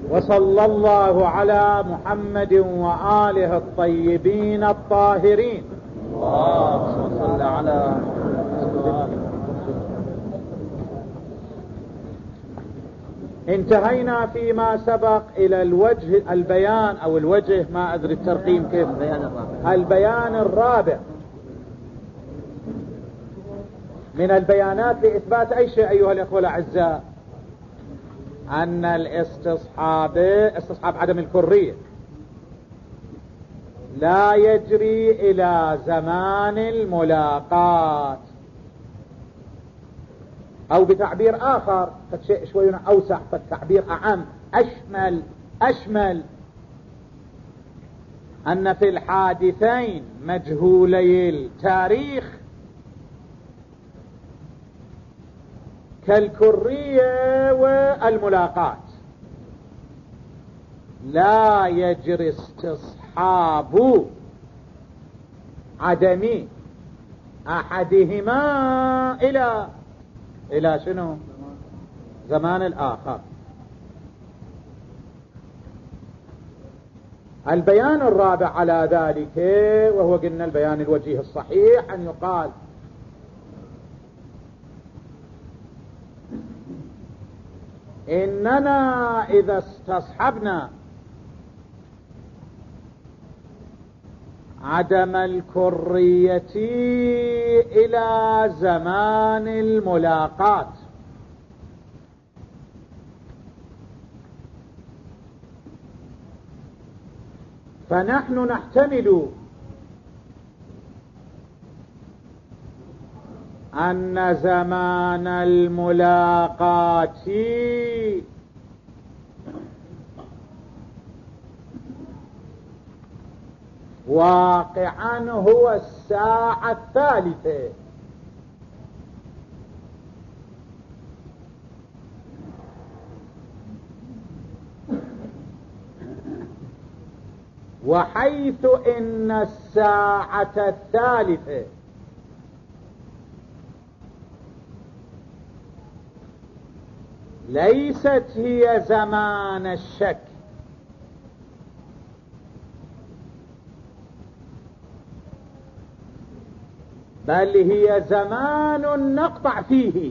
وصلى الله على محمد وآله الطيبين الطاهرين. اللهم صل على انتهينا فيما سبق إلى الوجه البيان أو الوجه، ما أدري الترقيم كيف، البيان الرابع من البيانات لإثبات أي شيء أيها الأخوة الأعزاء، أن استصحاب عدم الكرية لا يجري إلى زمان الملاقات، أو بتعبير آخر شيء شوي أوسع، فالتعبير أعم أشمل، أن في الحادثين مجهولي التاريخ كالكرية والملاقات لا يجري استصحاب عدم أحدهما إلى شنو؟ زمان الآخر. البيان الرابع على ذلك، وهو قلنا البيان الوجيه الصحيح، أن يقال إننا إذا استصحبنا عدم الكرية إلى زمان الملاقات فنحن نحتمل أن زمان الملاقات واقعا هو الساعة الثالثة، وحيث إن الساعة الثالثة ليست هي زمان الشك، بل هي زمان نقطع فيه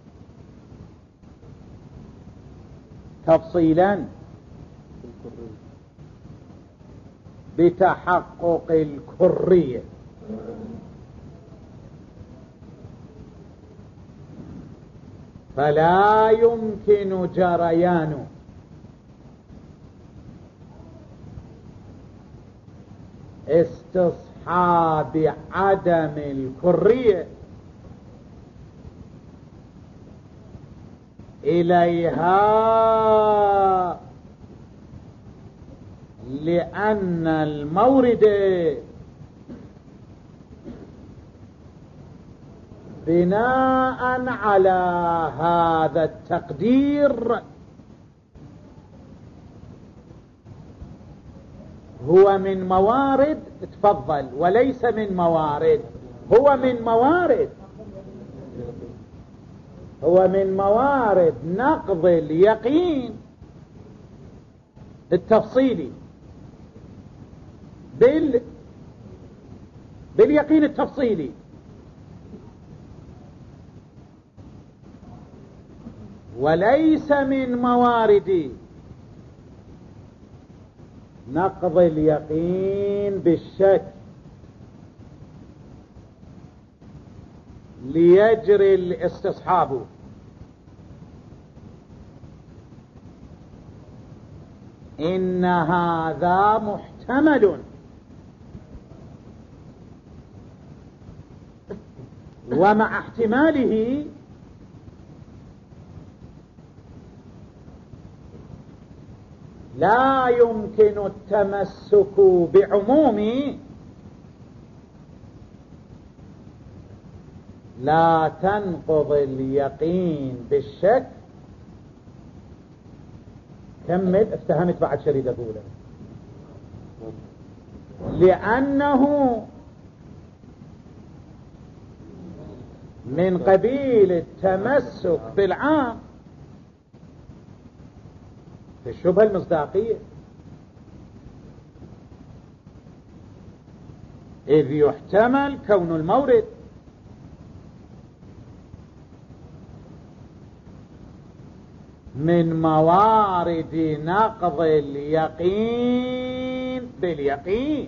تفصيلا بتحقق الكرية. فلا يمكن جريان استصحاب عدم الكرية إليها، لأن المورد بناء على هذا التقدير هو من موارد، تفضل، وليس من موارد، هو من موارد نقض اليقين التفصيلي باليقين التفصيلي، وليس من موارد نقض اليقين بالشك ليجري الاستصحاب. إن هذا محتمل، ومع احتماله لا يمكن التمسك بعموم لا تنقض اليقين بالشك. كمل، افتهمت بعد شريط أقوله. لأنه من قبيل التمسك بالعام في الشبهة المصداقية، إذ يحتمل كون المورد من موارد نقض اليقين باليقين،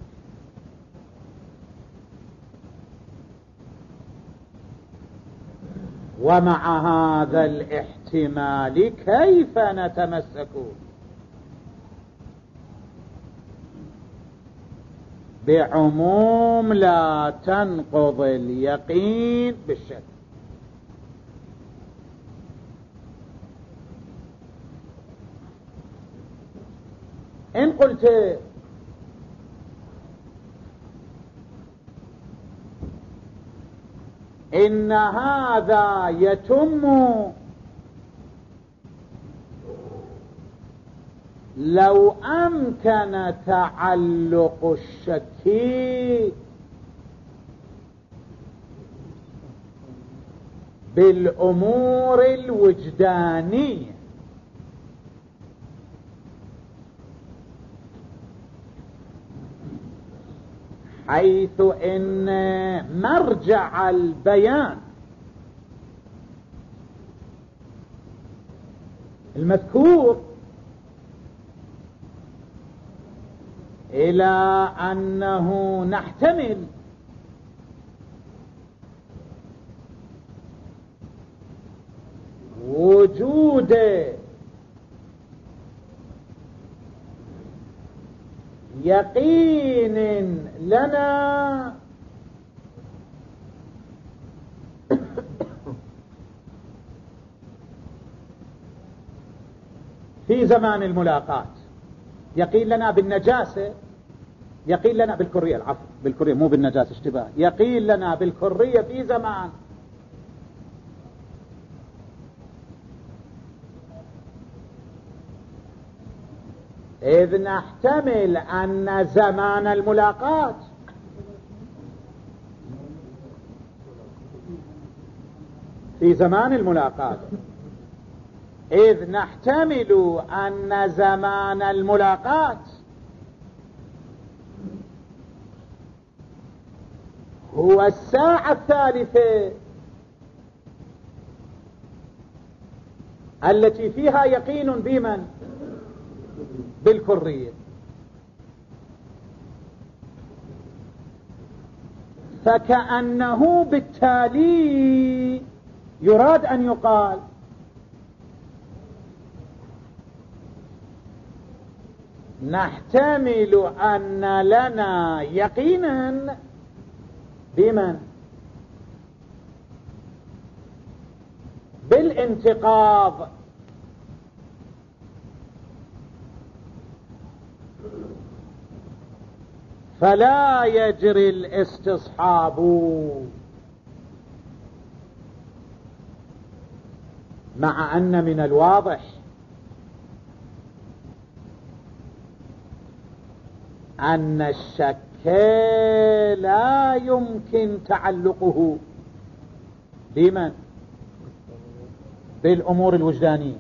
ومع هذا الاحتمال كيف نتمسك بعموم لا تنقض اليقين بالشك؟ إن قلت إن هذا يتم لو أمكن تعلق الشك بالأمور الوجدانية، حيث إن مرجع البيان المذكور إلى أنه نحتمل وجود يقين لنا في زمان الملاقات، يقين لنا بالنجاسة، يقين لنا بالكرية، العفو بالكرية مو بالنجاسة اشتباه، يقين لنا بالكرية في زمان إذ نحتمل أن زمان الملاقات في زمان الملاقات، إذ نحتمل أن زمان الملاقات هو الساعة الثالثة التي فيها يقين بمن؟ بالكرية. فكأنه بالتالي يراد أن يقال نحتمل أن لنا يقينا بمن؟ بالانتقاض، فلا يجري الاستصحاب، مع أن من الواضح أن الشك لا يمكن تعلقه بمن؟ بالأمور الوجدانية،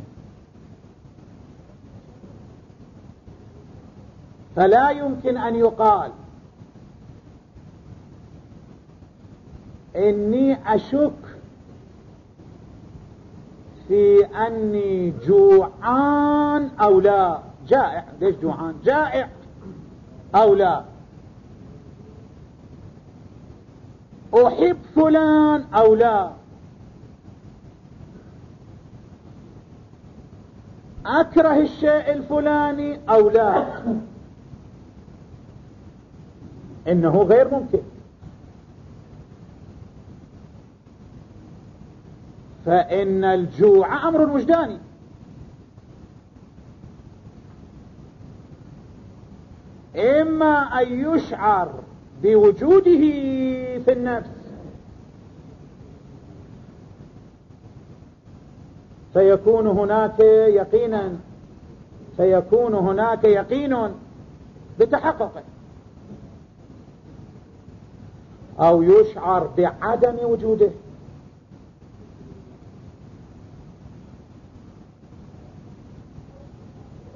فلا يمكن أن يقال إني أشك في أني جوعان أو لا، جائع، ليش جوعان؟ جائع أو لا، أحب فلان أو لا، أكره الشيء الفلاني أو لا، إنه غير ممكن. فإن الجوع أمر وجداني، إما أن يشعر بوجوده في النفس فيكون هناك يقينا، فيكون هناك يقين بتحققه، أو يشعر بعدم وجوده،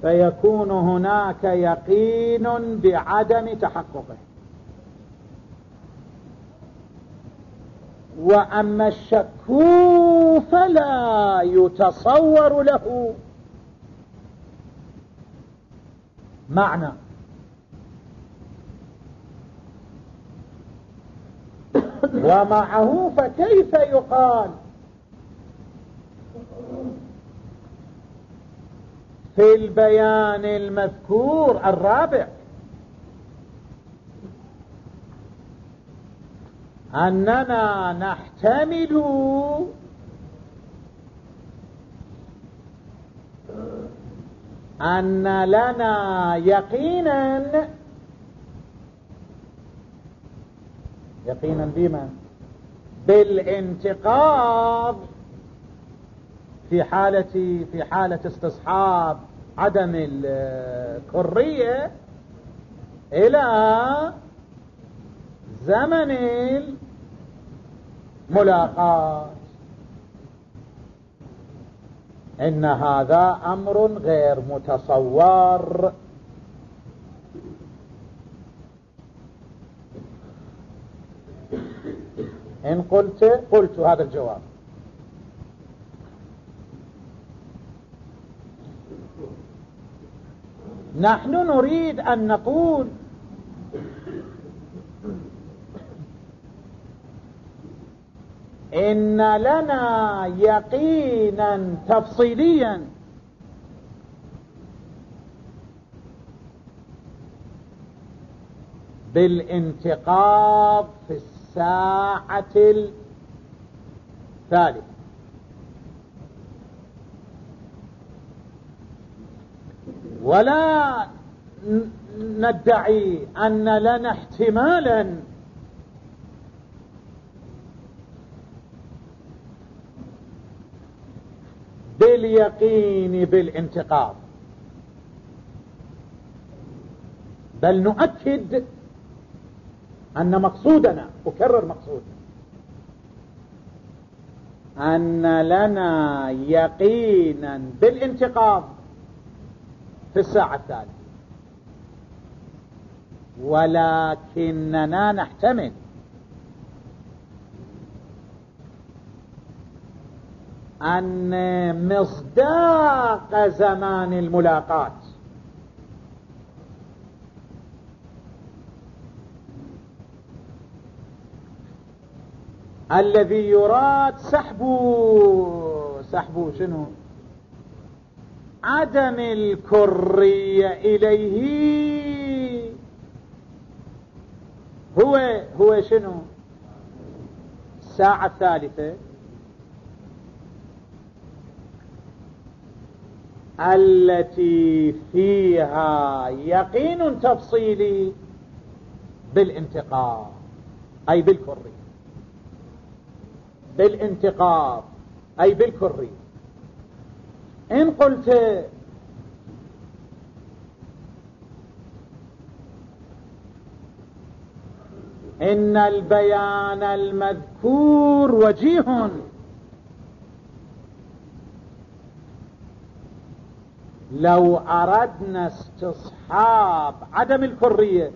فيكون هناك يقين بعدم تحققه. وأما الشك فلا يتصور له معنى. ومعه فكيف يقال في البيان المذكور الرابع أننا نحتمل أن لنا يقينا بما بالانتقاض في حالة استصحاب عدم الكرية إلى زمن الملاقات. إن هذا أمر غير متصور. إن قلت هذا الجواب. نحن نريد أن نقول إن لنا يقينا تفصيليا بالانتقاض في الساعة الثالثة، ولا ندعي أن لنا احتمالا باليقين بالانتقاض، بل نؤكد أن مقصودنا، أكرر مقصودنا، أن لنا يقينا بالانتقاض في الساعة الثالثة، ولكننا نحتمل أن مصداق زمان الملاقات الذي يراد سحب شنو؟ عدم الكرية إليه، هو شنو؟ الساعة الثالثة التي فيها يقين تفصيلي بالانتقاض، أي بالكري، بالانتقاض أي بالكري. إن قلت إن البيان المذكور وجيه لو أردنا استصحاب عدم الكرية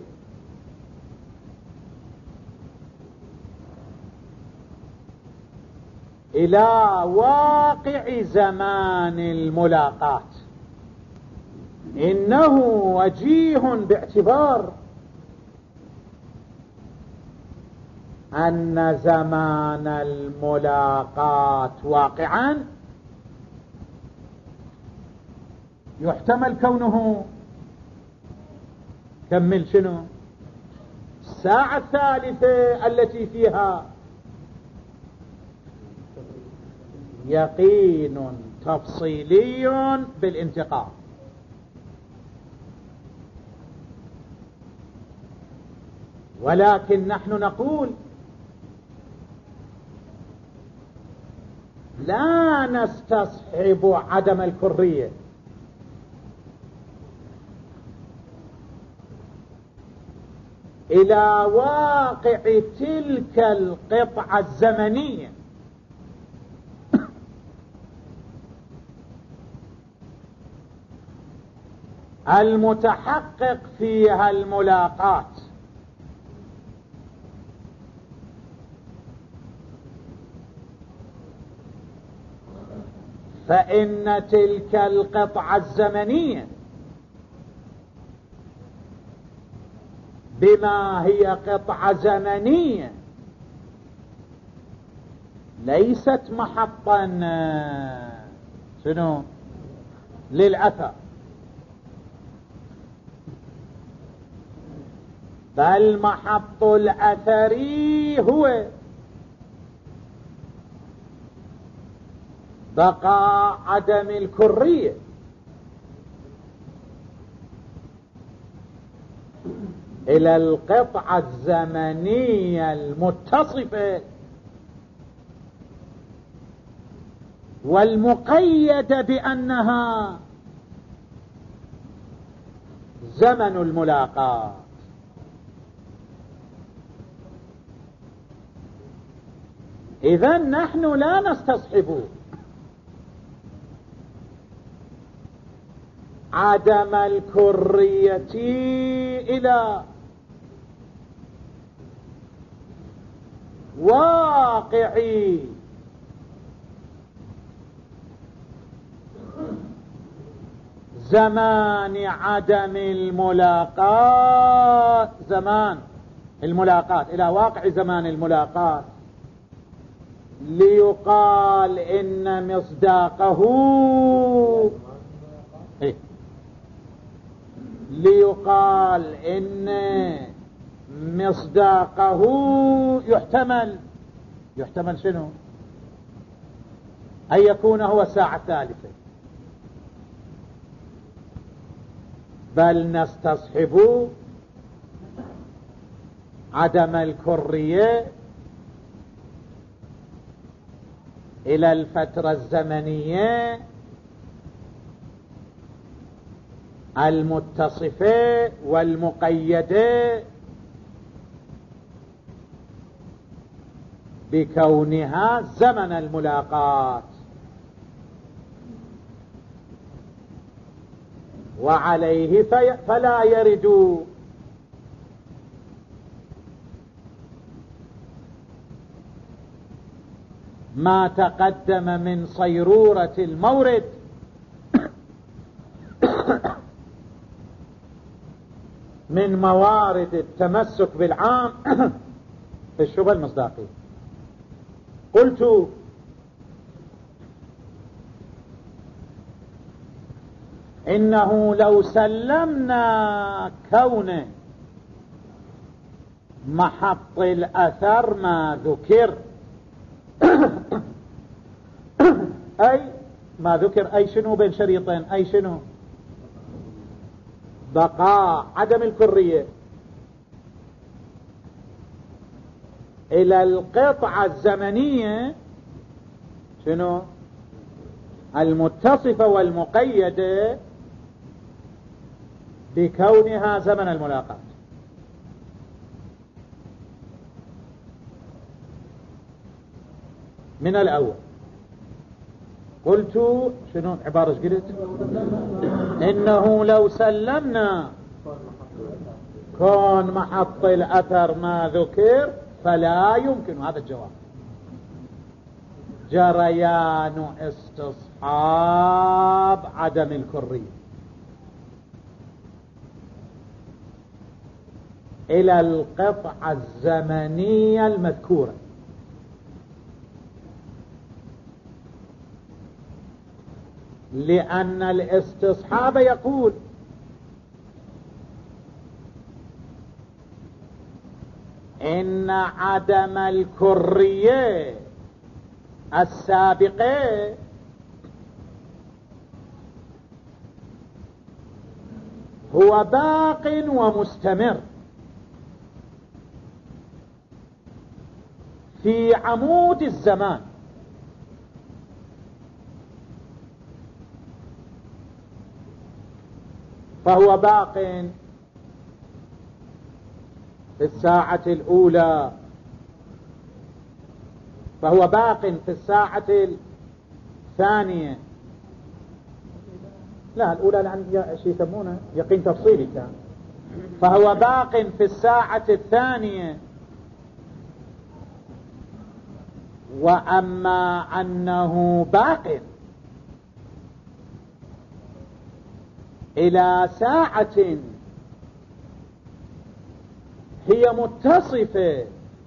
إلى واقع زمان الملاقات إنه وجيه باعتبار أن زمان الملاقات واقعا يحتمل كونه كمل شنو؟ الساعة الثالثة التي فيها يقين تفصيلي بالانتقاض. ولكن نحن نقول لا نستصحب عدم الكرية إلى واقع تلك القطعة الزمنية المتحقق فيها الملاقات، فإن تلك القطعة الزمنية بما هي قطعة زمنية ليست محطا شنو للأثر، بل محط الأثري هو بقاء عدم الكرية، إلى القطعة الزمنية المتصفة والمقيدة بأنها زمن الملاقاة. إذن نحن لا نستصحب عدم الكرية إلى واقع زمان عدم الملاقاة، زمان الملاقاة إلى واقع زمان الملاقاة، ليقال إن مصداقه ليقال إن مصداقه يحتمل شنو؟ أن يكون هو الساعة الثالثة، بل نستصحب عدم الكرية إلى الفترة الزمنية المتصفة والمقيدة بكونها زمن الملاقات، وعليه فلا يرد ما تقدم من صيرورة المورد من موارد التمسك بالعام في الشبهة المصداقية. قلت إنه لو سلمنا كون محط الأثر ما ذكر أي ما ذكر أي شنو بين شريطين، أي شنو بقاء عدم الكرية إلى القطعة الزمنية شنو المتصفة والمقيدة بكونها زمن الملاقاة. من الأول قلت شنو عبارة قلت إنه لو سلمنا كون محط الأثر ما ذكر فلا يمكن، هذا الجواب، جريان استصحاب عدم الكرية إلى القطعة الزمنية المذكورة، لأن الاستصحاب يقول إن عدم الكرية السابقة هو باق ومستمر في عمود الزمان، فهو باق في الساعة الأولى، فهو باق في الساعة الثانية، لا الأولى لأن شيء يسمونه يقين تفصيلي كان، فهو باق في الساعة الثانية. وأما أنه باق إلى ساعة هي متصفة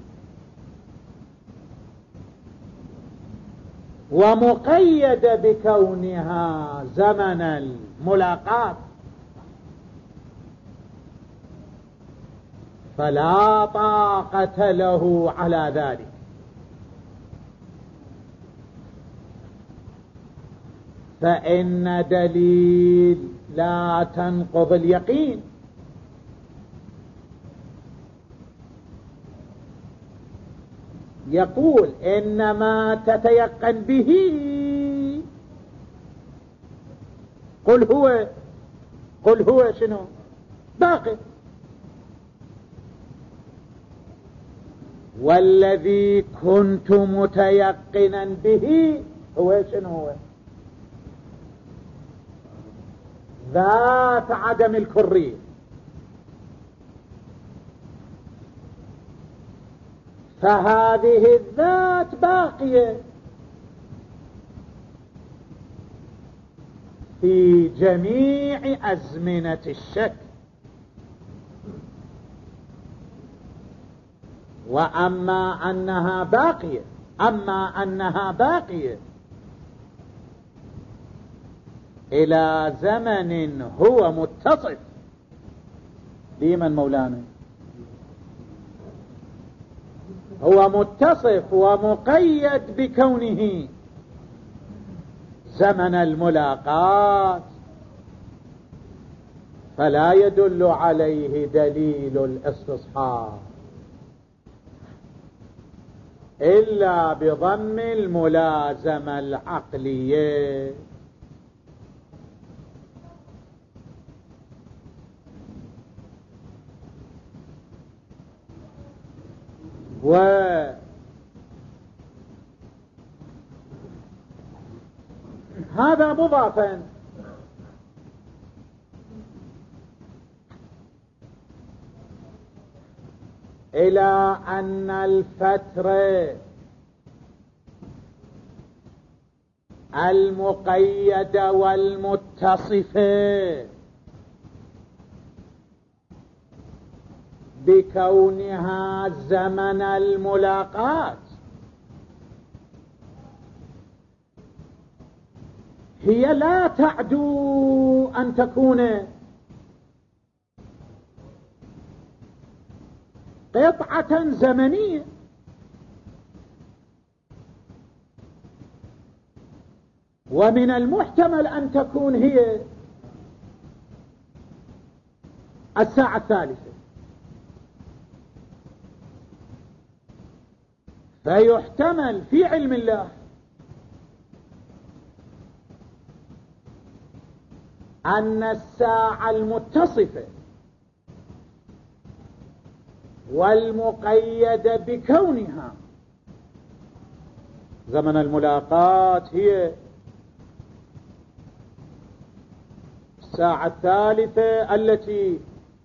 ومقيدة بكونها زمن الملاقات، فلا طاقة له على ذلك. فإن دليل لا تنقض اليقين. يقول إنما تتيقن به. قل هو شنو؟ باقي. والذي كنت متيقنا به هو شنو؟ هو ذات عدم الكرية. فهذه الذات باقية في جميع أزمنة الشك. أما أنها باقية إلى زمن هو متصف بمن مولانا؟ هو متصف ومقيد بكونه زمن الملاقات، فلا يدل عليه دليل الاستصحاب إلا بضم الملازمة العقلية. وهذا مضافا إلى أن الفترة المقيدة والمتصفة بكونها زمن الملاقات هي لا تعدو أن تكون قطعة زمنية، ومن المحتمل أن تكون هي الساعة الثالثة. فيحتمل في علم الله أن الساعة المتصفة والمقيدة بكونها زمن الملاقات هي الساعة الثالثة التي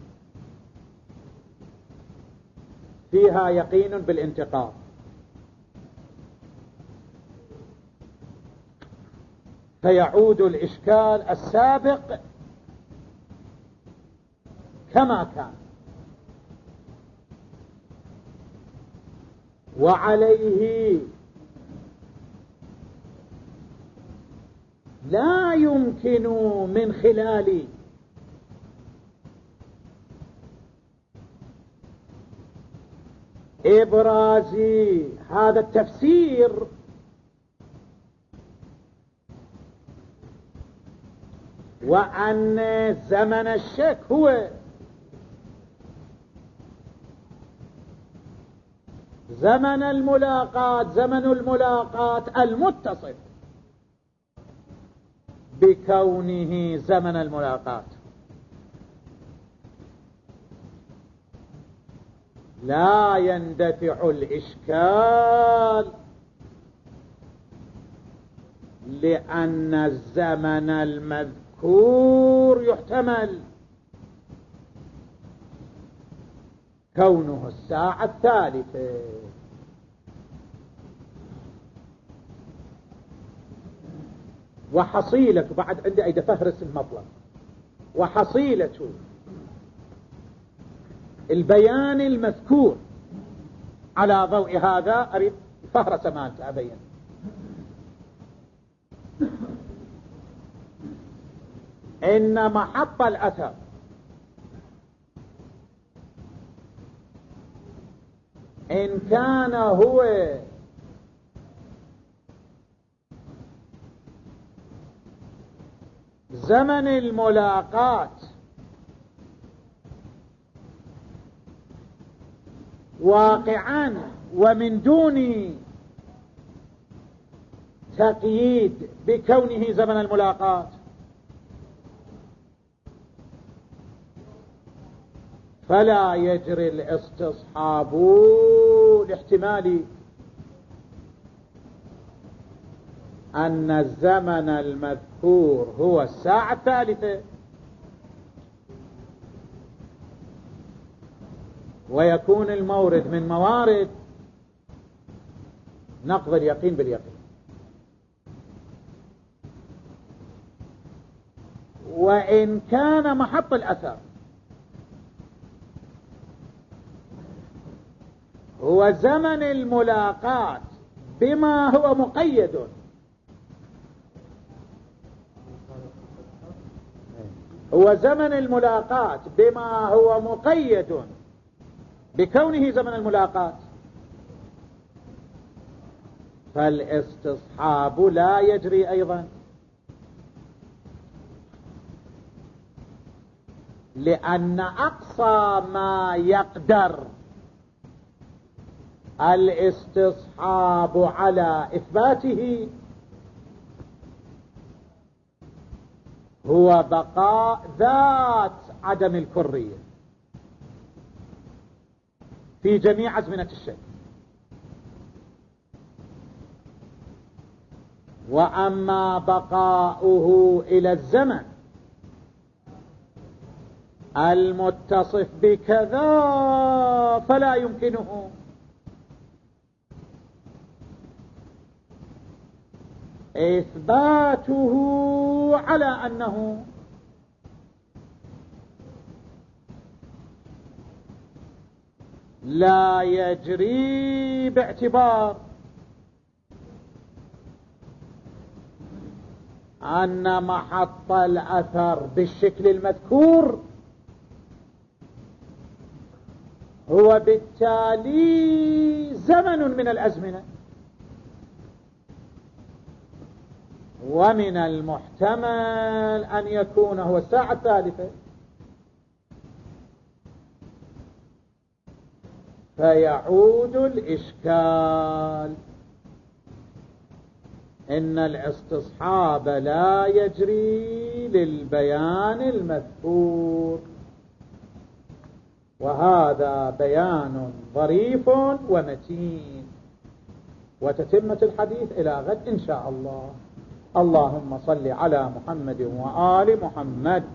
فيها يقين بالانتقام. فيعود الإشكال السابق كما كان، وعليه لا يمكن من خلال إبراز هذا التفسير وأن زمن الشك هو زمن الملاقات المتصف بكونه زمن الملاقات، لا يندفع الإشكال لأن الزمن المذكور المذكور يحتمل كونه الساعة الثالثة. وحصيلة، بعد عندي أيضا فهرس المطلب، وحصيلة البيان المذكور على ضوء هذا أريد فهرس مالته أبين. إن محط الأثر إن كان هو زمن الملاقاة واقعا ومن دون تقييد بكونه زمن الملاقاة، فلا يجري الاستصحاب لاحتمال أن الزمن المذكور هو الساعة الثالثة، ويكون المورد من موارد نقض اليقين باليقين. وإن كان محط الأثر هو زمن الملاقاة بما هو مقيد، هو زمن الملاقاة بما هو مقيد بكونه زمن الملاقاة، فالاستصحاب لا يجري أيضا، لأن أقصى ما يقدر الاستصحاب على إثباته هو بقاء ذات عدم الكرية في جميع أزمنة الشيء. وأما بقاؤه إلى الزمن المتصف بكذا فلا يمكنه إثباته على أنه لا يجري باعتبار أن محط الأثر بالشكل المذكور هو بالتالي زمن من الأزمنة، ومن المحتمل أن يكون هو الساعة الثالثة، فيعود الإشكال. إن الاستصحاب لا يجري للبيان المذكور، وهذا بيان ظريف ومتين. وتتمة الحديث إلى غد إن شاء الله. اللهم صل على محمد وآل محمد.